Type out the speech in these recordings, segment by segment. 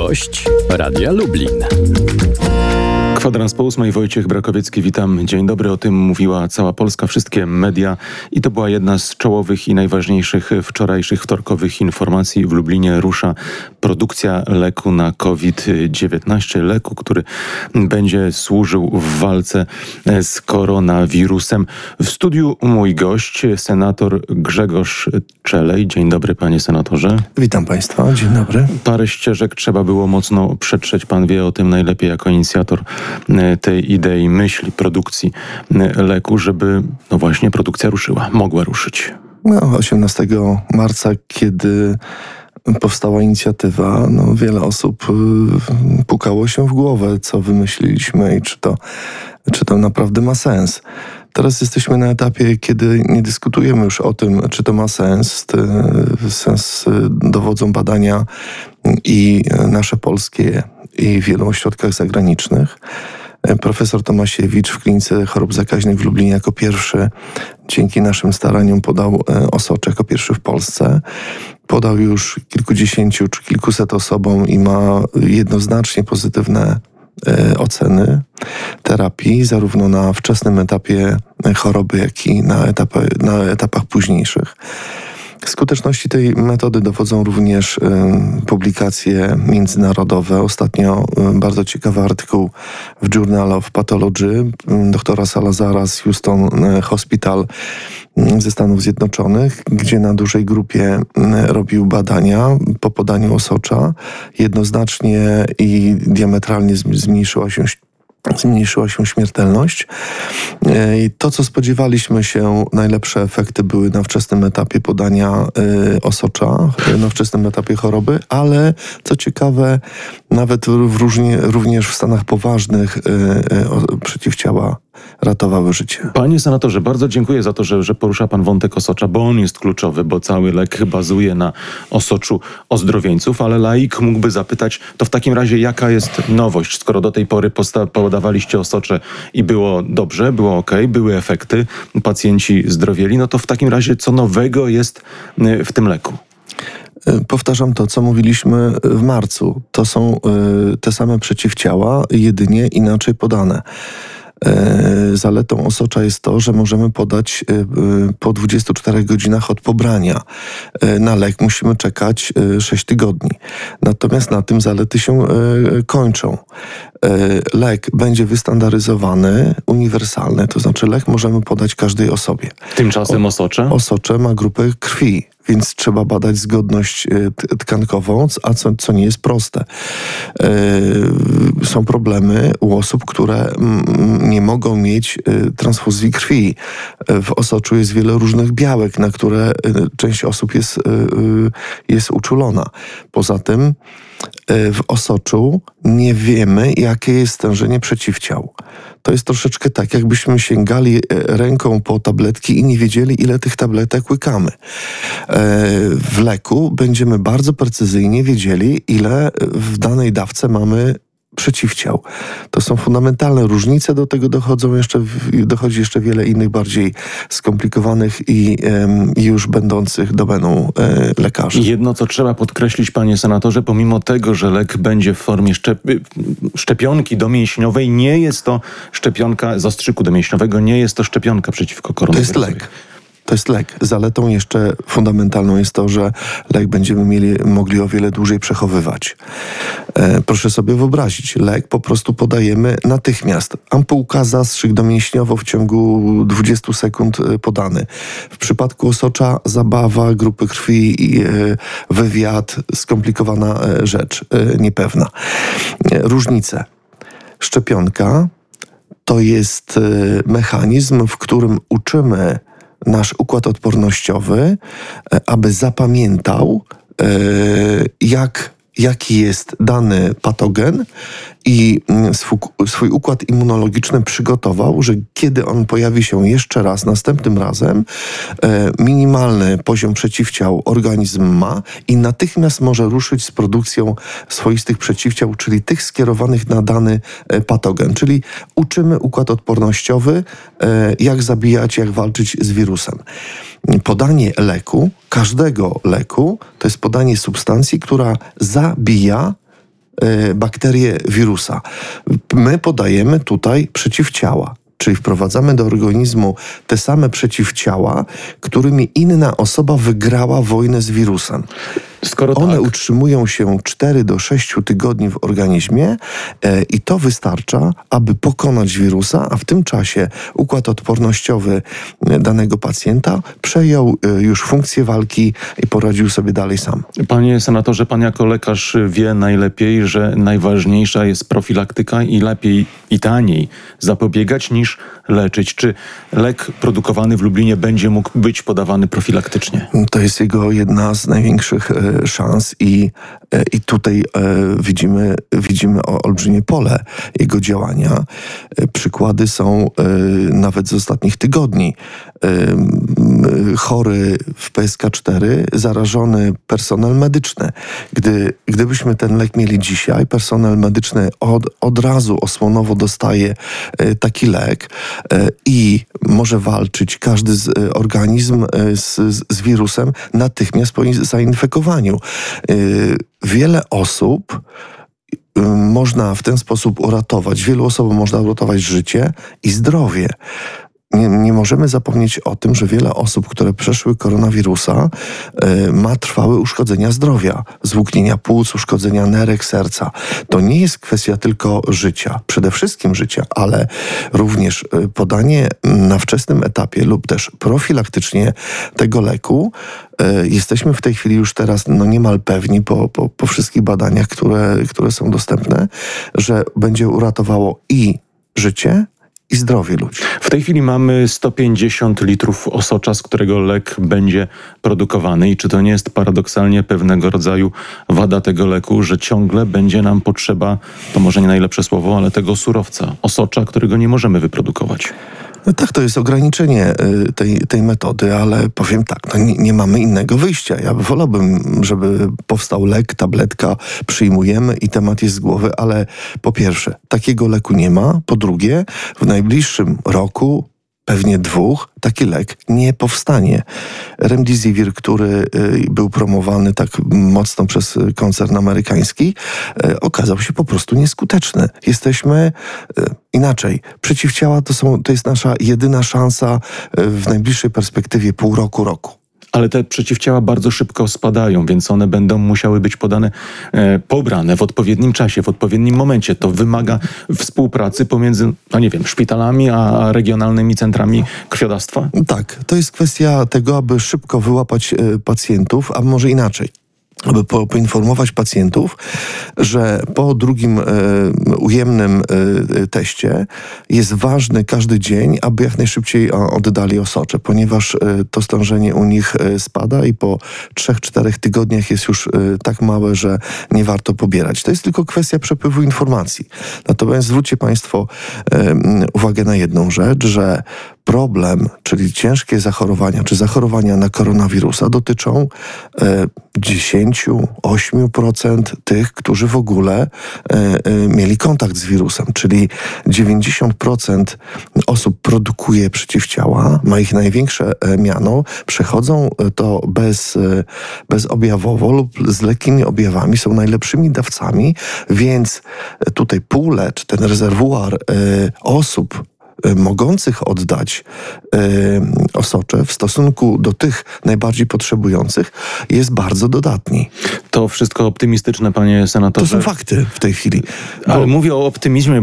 Gość Radia Lublin. Kwadrans po 8. Wojciech Brakowiecki, witam. Dzień dobry. O tym mówiła cała Polska, wszystkie media i to była jedna z czołowych i najważniejszych wczorajszych wtorkowych informacji. W Lublinie rusza produkcja leku na COVID-19. Leku, który będzie służył w walce z koronawirusem. W studiu mój gość, senator Grzegorz Czelej. Dzień dobry, panie senatorze. Witam państwa. Dzień dobry. Parę ścieżek trzeba było mocno przetrzeć. Pan wie o tym najlepiej jako inicjator tej idei, myśli, produkcji leku, żeby właśnie produkcja ruszyła, mogła ruszyć. 18 marca, kiedy powstała inicjatywa, wiele osób pukało się w głowę, co wymyśliliśmy i czy to naprawdę ma sens. Teraz jesteśmy na etapie, kiedy nie dyskutujemy już o tym, czy to ma sens. Sens dowodzą badania i nasze polskie, i w wielu ośrodkach zagranicznych. Profesor Tomasiewicz w Klinice Chorób Zakaźnych w Lublinie jako pierwszy, dzięki naszym staraniom, podał osocze jako pierwszy w Polsce. Podał już kilkudziesięciu czy kilkuset osobom i ma jednoznacznie pozytywne oceny terapii, zarówno na wczesnym etapie choroby, jak i na etapach późniejszych. Skuteczności tej metody dowodzą również publikacje międzynarodowe. Ostatnio bardzo ciekawy artykuł w Journal of Pathology doktora Salazara z Houston Hospital ze Stanów Zjednoczonych, gdzie na dużej grupie robił badania po podaniu osocza. Jednoznacznie i diametralnie zmniejszyła się śmiertelność. I to, co spodziewaliśmy się, najlepsze efekty były na wczesnym etapie podania osocza, na wczesnym etapie choroby, ale co ciekawe, nawet również w stanach poważnych przeciwciała ratowały życie. Panie senatorze, bardzo dziękuję za to, że porusza pan wątek osocza, bo on jest kluczowy, bo cały lek bazuje na osoczu ozdrowieńców, ale laik mógłby zapytać, to w takim razie jaka jest nowość, skoro do tej pory podawaliście osocze i było dobrze, było okej, były efekty, pacjenci zdrowieli, no to w takim razie co nowego jest w tym leku? Powtarzam to, co mówiliśmy w marcu. To są te same przeciwciała, jedynie inaczej podane. Zaletą osocza jest to, że możemy podać po 24 godzinach od pobrania. Na lek musimy czekać 6 tygodni. Natomiast na tym zalety się kończą. Lek będzie wystandaryzowany, uniwersalny, to znaczy lek możemy podać każdej osobie. Tymczasem osocze? Osocze ma grupę krwi, więc trzeba badać zgodność tkankową, a co nie jest proste. Są problemy u osób, które nie mogą mieć transfuzji krwi. W osoczu jest wiele różnych białek, na które część osób jest uczulona. Poza tym w osoczu nie wiemy, jakie jest stężenie przeciwciał. To jest troszeczkę tak, jakbyśmy sięgali ręką po tabletki i nie wiedzieli, ile tych tabletek łykamy. W leku będziemy bardzo precyzyjnie wiedzieli, ile w danej dawce mamy przeciwciał. To są fundamentalne różnice, do tego dochodzi jeszcze wiele innych, bardziej skomplikowanych i już będących domeną lekarzy. Jedno, co trzeba podkreślić, panie senatorze, pomimo tego, że lek będzie w formie szczepionki domięśniowej, nie jest to szczepionka zastrzyku domięśniowego, nie jest to szczepionka przeciwko koronawirusowi. To jest lek. To jest lek. Zaletą jeszcze fundamentalną jest to, że lek będziemy mogli o wiele dłużej przechowywać. Proszę sobie wyobrazić, lek po prostu podajemy natychmiast. Ampułka, zastrzyk domięśniowo w ciągu 20 sekund podany. W przypadku osocza zabawa, grupy krwi, wywiad, skomplikowana rzecz, niepewna. Różnice. Szczepionka to jest mechanizm, w którym uczymy nasz układ odpornościowy, aby zapamiętał, jaki jest dany patogen i swój układ immunologiczny przygotował, że kiedy on pojawi się jeszcze raz, następnym razem, minimalny poziom przeciwciał organizm ma i natychmiast może ruszyć z produkcją swoistych przeciwciał, czyli tych skierowanych na dany patogen. Czyli uczymy układ odpornościowy, jak zabijać, jak walczyć z wirusem. Podanie leku, każdego leku, to jest podanie substancji, która zabija bakterię wirusa. My podajemy tutaj przeciwciała. Czyli wprowadzamy do organizmu te same przeciwciała, którymi inna osoba wygrała wojnę z wirusem. Skoro One tak, utrzymują się 4 do 6 tygodni w organizmie i to wystarcza, aby pokonać wirusa, a w tym czasie układ odpornościowy danego pacjenta przejął już funkcję walki i poradził sobie dalej sam. panie senatorze, pan jako lekarz wie najlepiej, że najważniejsza jest profilaktyka i lepiej i taniej zapobiegać niż leczyć. Czy lek produkowany w Lublinie będzie mógł być podawany profilaktycznie? To jest jego jedna z największych szans i tutaj widzimy olbrzymie pole jego działania. Przykłady są nawet z ostatnich tygodni. Chory w PSK4, zarażony personel medyczny. Gdybyśmy ten lek mieli dzisiaj, personel medyczny od razu osłonowo dostaje taki lek i może walczyć każdy organizm z wirusem natychmiast po zainfekowaniu. Wiele osób można w ten sposób uratować, wielu osobom można uratować życie i zdrowie. Nie możemy zapomnieć o tym, że wiele osób, które przeszły koronawirusa, ma trwałe uszkodzenia zdrowia, zwłóknienia płuc, uszkodzenia nerek, serca. To nie jest kwestia tylko życia, przede wszystkim życia, ale również podanie na wczesnym etapie lub też profilaktycznie tego leku. Jesteśmy w tej chwili już teraz niemal pewni po wszystkich badaniach, które są dostępne, że będzie uratowało i życie, i zdrowie ludzi. W tej chwili mamy 150 litrów osocza, z którego lek będzie produkowany. I czy to nie jest paradoksalnie pewnego rodzaju wada tego leku, że ciągle będzie nam potrzeba, to może nie najlepsze słowo, ale tego surowca, osocza, którego nie możemy wyprodukować? No tak, to jest ograniczenie tej metody, ale powiem tak, nie mamy innego wyjścia. Ja wolałbym, żeby powstał lek, tabletka, przyjmujemy i temat jest z głowy, ale po pierwsze, takiego leku nie ma. Po drugie, w najbliższym roku, pewnie 2, taki lek nie powstanie. Remdesivir, który był promowany tak mocno przez koncern amerykański, okazał się po prostu nieskuteczny. Jesteśmy inaczej. Przeciwciała to jest nasza jedyna szansa w najbliższej perspektywie pół roku. Ale te przeciwciała bardzo szybko spadają, więc one będą musiały być pobrane w odpowiednim czasie, w odpowiednim momencie. To wymaga współpracy pomiędzy, szpitalami a regionalnymi centrami krwiodawstwa? Tak, to jest kwestia tego, aby szybko wyłapać pacjentów, a może inaczej. Aby poinformować pacjentów, że po drugim ujemnym teście jest ważny każdy dzień, aby jak najszybciej oddali osocze, ponieważ to stężenie u nich spada i po 3-4 tygodniach jest już tak małe, że nie warto pobierać. To jest tylko kwestia przepływu informacji. Natomiast zwróćcie Państwo uwagę na jedną rzecz, że problem, czyli ciężkie zachorowania, czy zachorowania na koronawirusa dotyczą 10-8% tych, którzy w ogóle mieli kontakt z wirusem, czyli 90% osób produkuje przeciwciała, ma ich największe miano, przechodzą to bezobjawowo lub z lekkimi objawami, są najlepszymi dawcami, więc tutaj pulę, czy ten rezerwuar osób mogących oddać osocze w stosunku do tych najbardziej potrzebujących jest bardzo dodatni. To wszystko optymistyczne, panie senatorze. To są fakty w tej chwili. Ale mówię o optymizmie,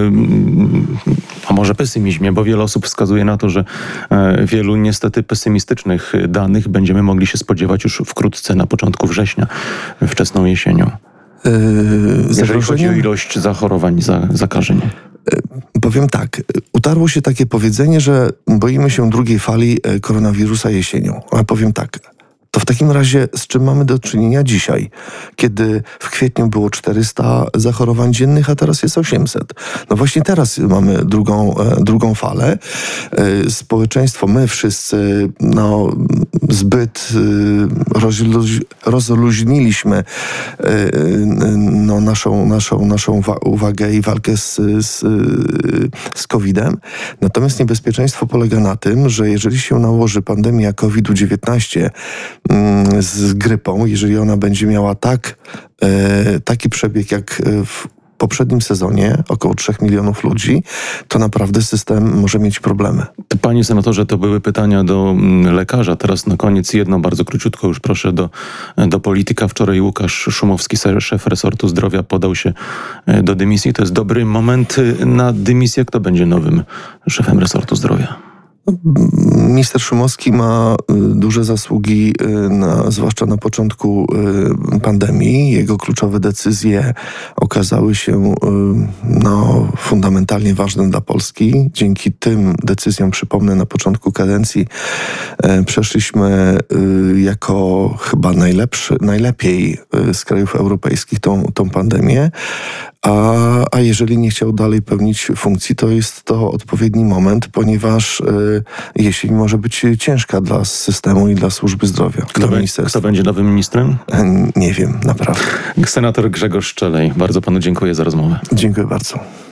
a może pesymizmie, bo wiele osób wskazuje na to, że wielu niestety pesymistycznych danych będziemy mogli się spodziewać już wkrótce, na początku września, wczesną jesienią. Jeżeli chodzi o ilość zachorowań, zakażeń. Powiem tak, utarło się takie powiedzenie, że boimy się drugiej fali koronawirusa jesienią. Ale powiem tak, to w takim razie z czym mamy do czynienia dzisiaj, kiedy w kwietniu było 400 zachorowań dziennych, a teraz jest 800. No właśnie teraz mamy drugą falę. Społeczeństwo, my wszyscy zbyt rozluźniliśmy naszą uwagę i walkę z COVID-em. Natomiast niebezpieczeństwo polega na tym, że jeżeli się nałoży pandemia COVID-19 z grypą, jeżeli ona będzie miała taki przebieg jak w poprzednim sezonie, około 3 milionów ludzi, to naprawdę system może mieć problemy. Panie senatorze, to były pytania do lekarza. Teraz na koniec jedno, bardzo króciutko już proszę do polityka. Wczoraj Łukasz Szumowski, szef resortu zdrowia, podał się do dymisji. To jest dobry moment na dymisję. Kto będzie nowym szefem resortu zdrowia? Minister Szumowski ma duże zasługi, zwłaszcza na początku pandemii. Jego kluczowe decyzje okazały się fundamentalnie ważne dla Polski. Dzięki tym decyzjom, przypomnę, na początku kadencji przeszliśmy jako chyba najlepiej z krajów europejskich tą pandemię. A jeżeli nie chciał dalej pełnić funkcji, to jest to odpowiedni moment, ponieważ jesień może być ciężka dla systemu i dla służby zdrowia. Kto będzie nowym ministrem? Nie wiem, naprawdę. Senator Grzegorz Szczelej, bardzo panu dziękuję za rozmowę. Dziękuję bardzo.